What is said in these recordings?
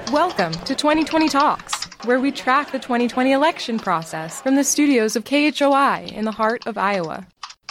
Welcome to 2020 Talks, where we track the 2020 election process from the studios of KHOI in the heart of Iowa.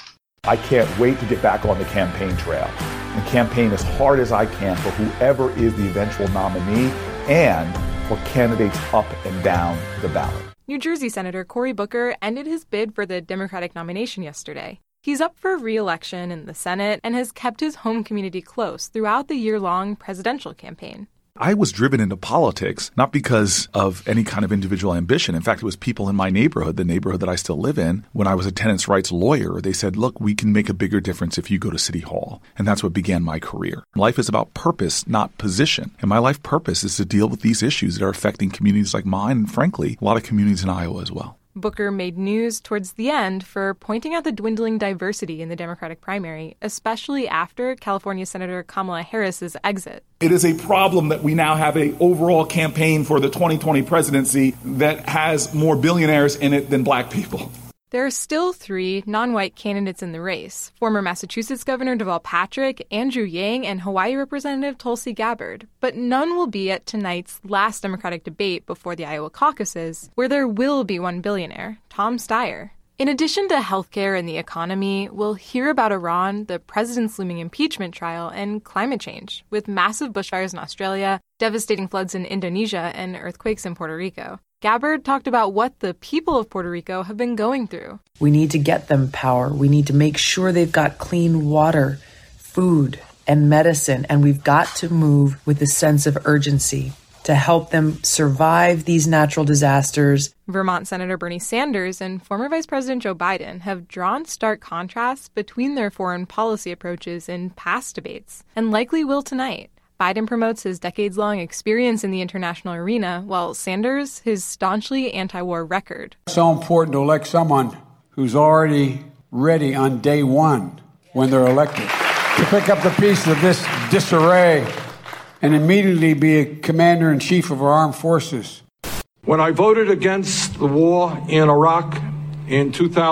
I can't wait to get back on the campaign trail and campaign as hard as I can for whoever is the eventual nominee and for candidates up and down the ballot. New Jersey Senator Cory Booker ended his bid for the Democratic nomination yesterday. He's up for re-election in the Senate and has kept his home community close throughout the year-long presidential campaign. I was driven into politics not because of any kind of individual ambition. In fact, it was people in my neighborhood, the neighborhood that I still live in. When I was a tenants' rights lawyer, they said, look, we can make a bigger difference if you go to City Hall. And that's what began my career. Life is about purpose, not position. And my life purpose is to deal with these issues that are affecting communities like mine and, frankly, a lot of communities in Iowa as well. Booker made news towards the end for pointing out the dwindling diversity in the Democratic primary, especially after California Senator Kamala Harris's exit. It is a problem that we now have an overall campaign for the 2020 presidency that has more billionaires in it than black people. There are still 3 non-white candidates in the race: former Massachusetts Governor Deval Patrick, Andrew Yang, and Hawaii Representative Tulsi Gabbard. But none will be at tonight's last Democratic debate before the Iowa caucuses, where there will be one billionaire, Tom Steyer. In addition to healthcare and the economy, we'll hear about Iran, the president's looming impeachment trial, and climate change, with massive bushfires in Australia, devastating floods in Indonesia, and earthquakes in Puerto Rico. Gabbard talked about what the people of Puerto Rico have been going through. We need to get them power. We need to make sure they've got clean water, food, and medicine. And we've got to move with a sense of urgency to help them survive these natural disasters. Vermont Senator Bernie Sanders and former Vice President Joe Biden have drawn stark contrasts between their foreign policy approaches in past debates, and likely will tonight. Biden promotes his decades-long experience in the international arena, while Sanders his staunchly anti-war record. It's so important to elect someone who's already ready on day one when they're elected to pick up the pieces of this disarray and immediately be a commander-in-chief of our armed forces. When I voted against the war in Iraq in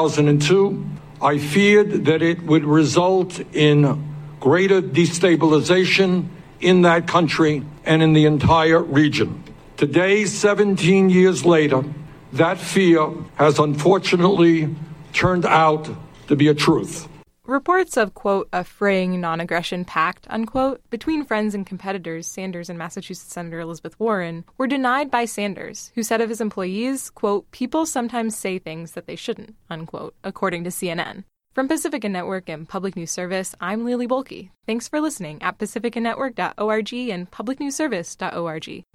2002, I feared that it would result in greater destabilization in that country and in the entire region. Today, 17 years later, that fear has unfortunately turned out to be a truth. Reports of, quote, a fraying non-aggression pact, unquote, between friends and competitors, Sanders and Massachusetts Senator Elizabeth Warren, were denied by Sanders, who said of his employees, quote, people sometimes say things that they shouldn't, unquote, according to CNN. From Pacifica Network and Public News Service, I'm Lily Bolke. Thanks for listening at pacificanetwork.org and publicnewsservice.org.